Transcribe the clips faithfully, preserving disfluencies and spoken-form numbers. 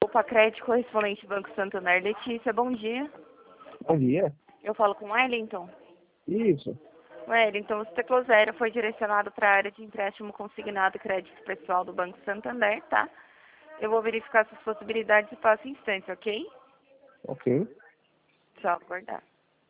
Pacred, correspondente Banco Santander. Letícia, bom dia. Bom dia. Eu falo com o Wellington. Isso. Wellington, o Ciclo Zero foi direcionado para a área de empréstimo consignado e crédito pessoal do Banco Santander, tá? Eu vou verificar suas possibilidades e passo em instante, ok? Ok. Só aguardar.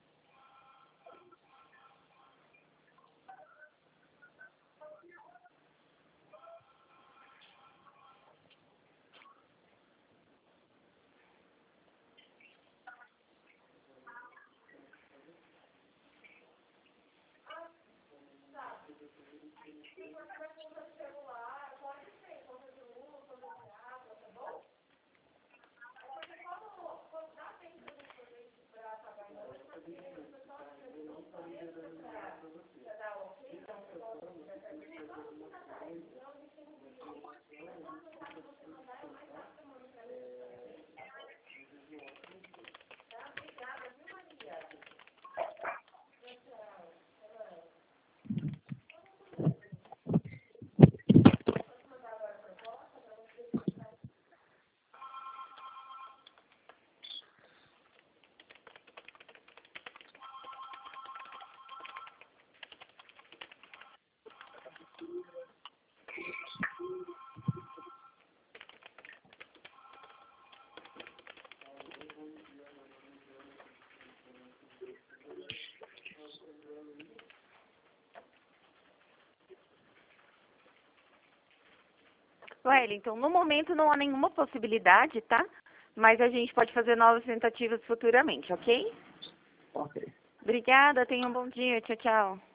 Wellington, no momento não há nenhuma possibilidade, tá? Mas a gente pode fazer novas tentativas futuramente, ok? Ok. Obrigada, tenha um bom dia. Tchau, tchau.